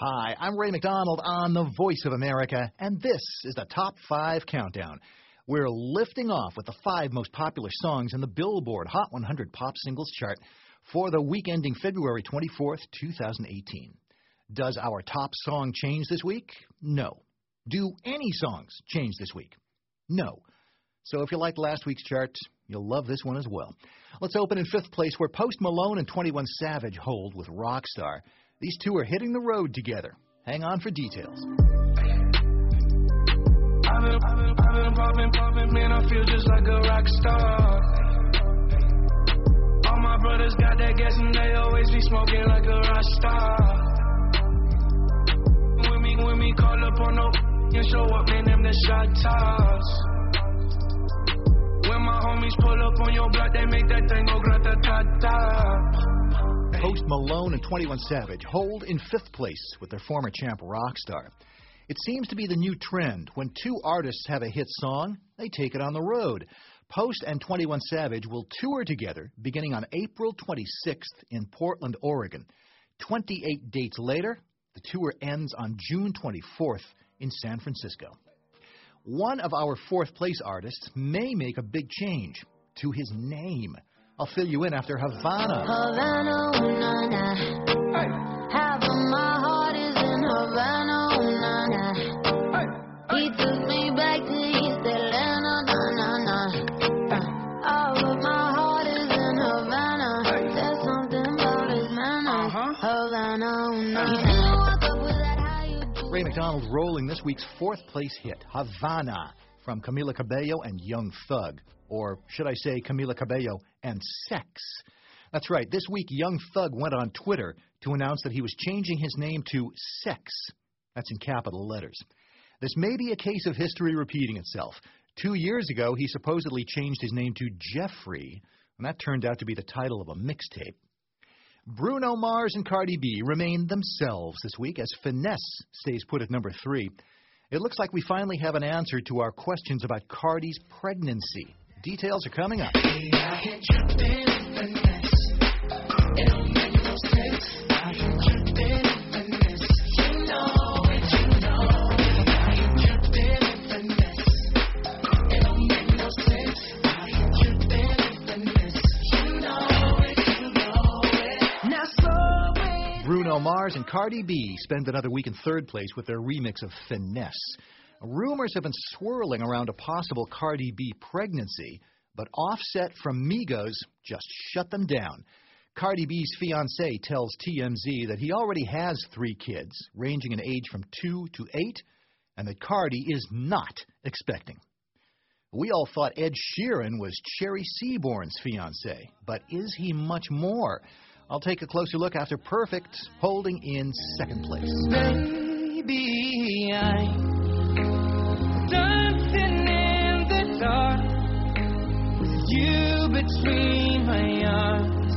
Hi, I'm Ray McDonald on the Voice of America, and this is the Top 5 Countdown. We're lifting off with the 5 most popular songs in the Billboard Hot 100 Pop Singles chart for the week ending February 24th, 2018. Does our top song change this week? No. Do any songs change this week? No. So if you liked last week's chart, you'll love this one as well. Let's open in 5th place, where Post Malone and 21 Savage hold with Rockstar. These two are hitting the road together. Hang on for details. I've been popping, man, I feel just like a rock star. All my brothers got that gas and they always be smoking like a rock star. When me call up on no and show up, man, them the shot toss. When my homies pull up on your block, they make that thing go grata-ta-ta. Post Malone and 21 Savage hold in 5th place with their former champ Rockstar. It seems to be the new trend. When two artists have a hit song, they take it on the road. Post and 21 Savage will tour together beginning on April 26th in Portland, Oregon. 28 dates later, the tour ends on June 24th in San Francisco. One of our 4th place artists may make a big change to his name. I'll fill you in after Havana. Havana, ooh, nah, nah. Hey. Half of my heart is in Havana, ooh, nah, nah. Hey. He took me back to East Atlanta, nah, nah, nah. All of my heart is in Havana. Hey. There's something about his manners. Havana, ooh, nah, nah. You didn't walk up with that, how you do. Ray McDonald rolling this week's 4th place hit, Havana, from Camila Cabello and Young Thug. Or should I say Camila Cabello and Sex? That's right. This week, Young Thug went on Twitter to announce that he was changing his name to Sex. That's in capital letters. This may be a case of history repeating itself. 2 years ago, he supposedly changed his name to Jeffrey, and that turned out to be the title of a mixtape. Bruno Mars and Cardi B remain themselves this week as Finesse stays put at number 3. It looks like we finally have an answer to our questions about Cardi's pregnancy. Details are coming up. Bruno Mars and Cardi B spend another week in 3rd place with their remix of Finesse. Rumors have been swirling around a possible Cardi B pregnancy, but Offset from Migos just shut them down. Cardi B's fiancé tells TMZ that he already has 3 kids, ranging in age from 2 to 8, and that Cardi is not expecting. We all thought Ed Sheeran was Cherry Seaborn's fiancé, but is he much more? I'll take a closer look after Perfect, holding in 2nd place. Baby, I'm dancing in the dark with you between my arms,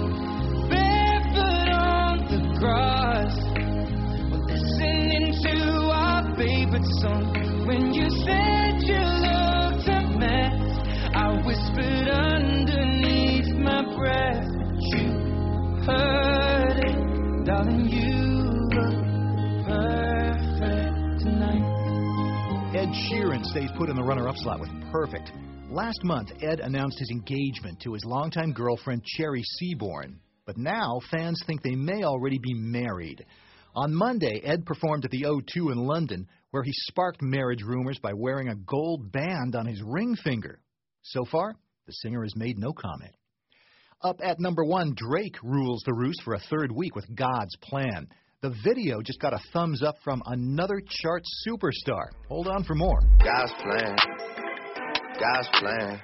barefoot on the grass, listening to our favorite song. When you said you looked a mess, I whispered underneath my breath, but you heard it, darling, you look perfect tonight. Ed Sheeran stays put in the runner-up slot with Perfect. Last month, Ed announced his engagement to his longtime girlfriend, Cherry Seaborn. But now, fans think they may already be married. On Monday, Ed performed at the O2 in London, where he sparked marriage rumors by wearing a gold band on his ring finger. So far, the singer has made no comment. Up at number 1, Drake rules the roost for a 3rd week with God's Plan. The video just got a thumbs up from another chart superstar. Hold on for more. God's plan. God's plan.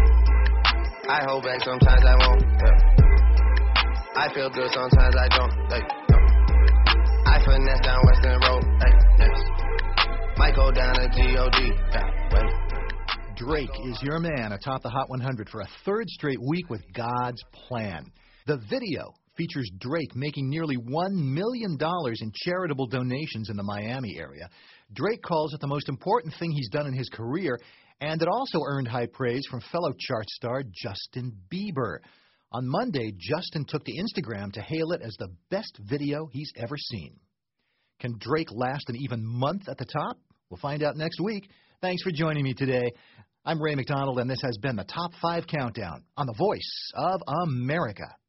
I hold back sometimes I won't. Yeah. I feel good sometimes I don't. Hey, no. I finesse down Western Road. Hey, yes. Might go down to G.O.D. Yeah, wait. Drake is your man atop the Hot 100 for a 3rd straight week with God's Plan. The video features Drake making nearly $1 million in charitable donations in the Miami area. Drake calls it the most important thing he's done in his career, and it also earned high praise from fellow chart star Justin Bieber. On Monday, Justin took to Instagram to hail it as the best video he's ever seen. Can Drake last an even month at the top? We'll find out next week. Thanks for joining me today. I'm Ray McDonald, and this has been the Top 5 Countdown on the Voice of America.